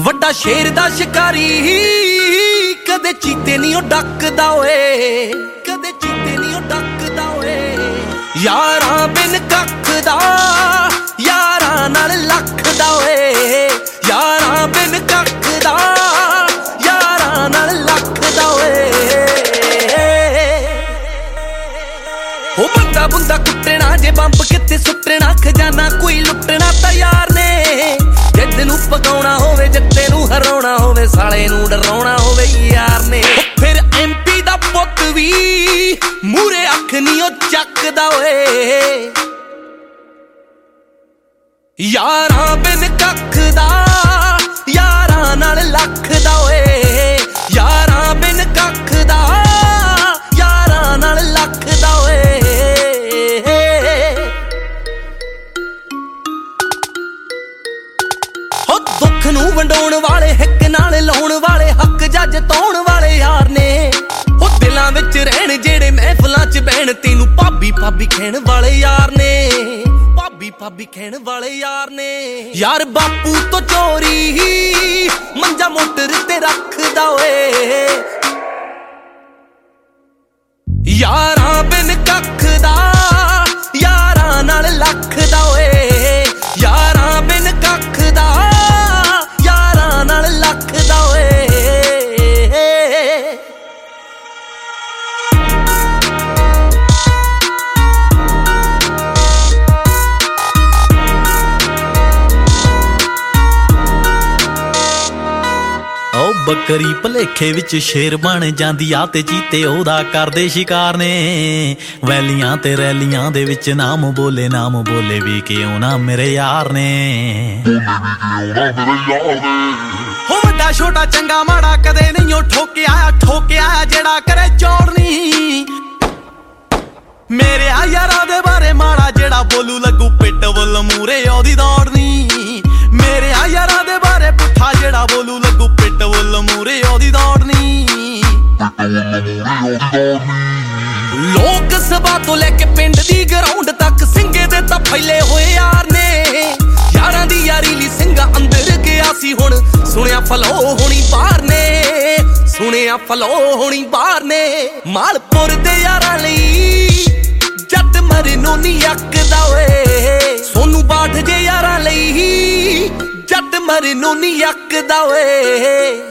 ਵੱਡਾ ਸ਼ੇਰ ਦਾ ਸ਼ਿਕਾਰੀ ਕਦੇ ਚੀਤੇ ਨਹੀਂ ਉਹ ਡੱਕਦਾ ਓਏ, ਕਦੇ ਚੀਤੇ ਨਹੀਂ ਉਹ ਡੱਕਦਾ ਓਏ। ਯਾਰਾਂ ਬਿਨ ਕੱਖ ਦਾ ਯਾਰਾਂ ਨਾਲ ਲੱਖ ਦਾ ਓਏ, ਯਾਰਾਂ ਬਿਨ ਕੱਖ ਦਾ ਯਾਰਾਂ ਨਾਲ ਲੱਖ ਦਾ ਓਏ। ਉਹ ਬੰਦਾ ਬੁੰਦਾ ਕੁੱਟਣਾ ਜੇ ਬੰਬ ਕਿੱਥੇ ਸੁੱਟਣਾ, ਖਜ਼ਾਨਾ ਕੋਈ ਲੁੱਟਣਾ ਤਾਂ ਯਾਰ ਨੇ। ਜਿੱਦ ਨੂੰ ਪਕਾਉਣਾ ਹੋਵੇ ਜੱਟੇ ਨੂੰ ਹਰਾਉਣਾ ਹੋਵੇ, ਸਾਲੇ ਨੂੰ ਡਰਾਉਣਾ ਹੋਵੇ ਯਾਰ ਨੇ। ਫਿਰ MP ਦਾ ਪੁੱਤ ਵੀ ਮੂਰੇ ਅੱਖ ਨਹੀਂ ਉਹ ਚੱਕਦਾ ਓਏ, ਯਾਰਾਂ ਬਿਨ ਕੱਖ ਦਾ ਯਾਰਾਂ ਨਾਲ ਲੱਖ ਦਾ ਓਏ, ਯਾਰਾਂ ਬਿਨ ਕੱਖ ਦਾ ਯਾਰਾਂ ਨਾਲ ਲੱਖ ਦਾ ਓਏ। ਹੋ ਦੁੱਖ ਨੂੰ ਵੰਡਾਉਣ ਵਾਲੇ, ਹਿੱਕ ਨਾਲ ਲਾਉਣ ਵਾਲੇ, ਹੱਕ ਜੱਜ ਤਾਉਣ ਵਾਲੇ ਯਾਰ ਨੇ। ਉਹ ਦਿਲਾਂ ਵਿੱਚ ਰਹਿਣ ਜਿਹੜੇ ਮਹਿਫਲਾਂ 'ਚ ਬਹਿਣ, ਤੈਨੂੰ ਭਾਬੀ ਭਾਬੀ ਕਹਿਣ ਵਾਲੇ ਯਾਰ ਨੇ, ਭਾਬੀ ਭਾਬੀ ਕਹਿਣ ਵਾਲੇ ਯਾਰ ਨੇ। ਯਾਰ ਬਾਪੂ ਤੋਂ ਚੋਰੀ ਮੰਜਾ ਮੋਟਰ ਤੇ ਰੱਖਦਾ ਓਏ, ਯਾਰਾਂ ਬਿਨ ਕੱਖ ਦਾ ਯਾਰਾਂ ਨਾਲ ਲੱਖ ਦਾ ਓਏ, ਯਾਰਾਂ ਬਿਨ ਕੱਖ ਦਾ ਯਾਰਾਂ ਨਾਲ ਲੱਖ ਦਾ ਓਏ। ਬੱਕਰੀ ਭਲੇਖੇ ਵਿੱਚ ਸ਼ੇਰ ਬਣ ਜਾਂਦੀ ਆ, ਤੇ ਚੀਤੇ ਉਹਦਾ ਕਰਦੇ ਸ਼ਿਕਾਰ ਨੇ। ਵੈਲੀਆਂ ਤੇ ਰੈਲੀਆਂ ਦੇ ਵਿੱਚ ਨਾਮ ਬੋਲੇ ਵੀ ਕਿਉਂ ਨਾ ਮੇਰੇ ਯਾਰ ਨੇ। ਹੋ ਵੱਡਾ ਛੋਟਾ ਚੰਗਾ ਮਾੜਾ ਕਦੇ ਨਹੀਂ ਉਹ ਠੋਕਿਆ ਜਿਹੜਾ ਕਰੇ ਚੋੜਨੀ। ਮੇਰੇ ਆ ਯਾਰਾਂ ਦੇ ਬਾਰੇ ਮਾੜਾ ਜਿਹੜਾ ਬੋਲੂ ਲੱਗੂ ਪਿੱਟ ਵੱਲ ਮੂਰੇ ਉਹਦੀ ਦੌੜਨੀ। ਮੇਰੇ ਆ ਯਾਰਾਂ ਦੇ ਬਾਰੇ ਪੁੱਠਾ ਜਿਹੜਾ ਬੋਲੂ ਲੱਗੂ ਪਿੱਟ ਵੱਲ ਮੂਰੇ ਉਹਦੀ ਦੌੜਨੀ। ਲੋਕ ਸਭਾ ਤੋਂ ਲੈ ਕੇ ਪਿੰਡ ਦੀ ਗਰਾਊਂਡ ਤੱਕ ਸਿੰਘੇ ਦੇ ਤਾਂ ਫੈਲੇ ਹੋਏ ਯਾਰ ਨੇ। ਯਾਰਾਂ ਦੀ ਯਾਰੀ ਲਈ ਸਿੰਘਾ ਅੰਦਰ ਗਿਆ ਸੀ, ਹੁਣ ਸੁਣਿਆ ਫਲੋ ਹੋਣੀ ਬਾਹਰ ਨੇ, ਸੁਣਿਆ ਫਲੋ ਹੋਣੀ ਬਾਹਰ ਨੇ। ਮਾਲਪੁਰ ਦੇ ਯਾਰਾਂ ਲਈ ਜੱਟ ਮਰਨੋਂ ਨਹੀਂ ਅੱਕਦਾ ਓਏ, ਸੋਨੂੰ ਬਾਠ ਜੇ ਯਾਰਾਂ ਲਈ ਜੱਟ ਮਰਨੋਂ ਨਹੀਂ ਅੱਕਦਾ ਓਏ।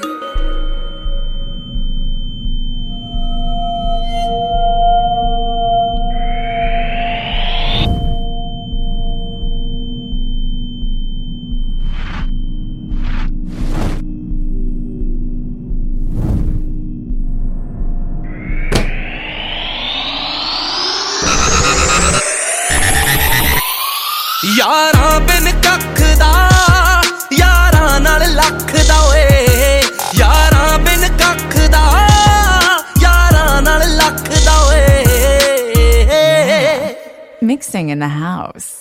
ਯਾਰਾਂ ਬਿਨ ਕੱਖ ਦਾ ਯਾਰਾਂ ਨਾਲ ਲੱਖ ਦਾ ਓਏ, ਯਾਰਾਂ ਬਿਨ ਕੱਖ ਦਾ ਯਾਰਾਂ ਨਾਲ ਲੱਖ ਦਾ ਓਏ। Mixing in the house.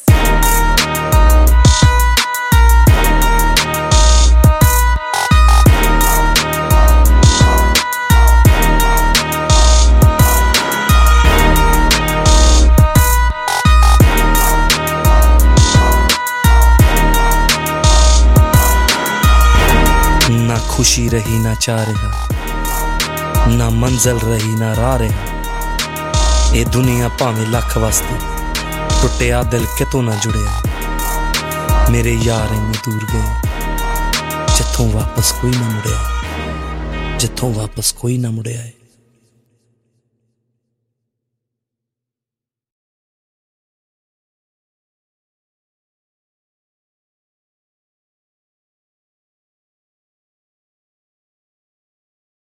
ਨਾ ਖੁਸ਼ੀ ਰਹੀ ਨਾ ਚਾਹ ਰਿਹਾ, ਨਾ ਮੰਜ਼ਲ ਰਹੀ ਨਾ ਰਾਹ ਰਿਹਾ। ਇਹ ਦੁਨੀਆ ਭਾਵੇਂ ਲੱਖ ਵਸਦੀ, ਟੁੱਟਿਆ ਦਿਲ ਕਿਤੋਂ ਨਾ ਜੁੜਿਆ। ਮੇਰੇ ਯਾਰ ਇੰਨੀ ਦੂਰ ਗਏ ਜਿੱਥੋਂ ਵਾਪਸ ਕੋਈ ਨਾ ਮੁੜਿਆ, ਜਿੱਥੋਂ ਵਾਪਸ ਕੋਈ ਨਾ ਮੁੜਿਆ।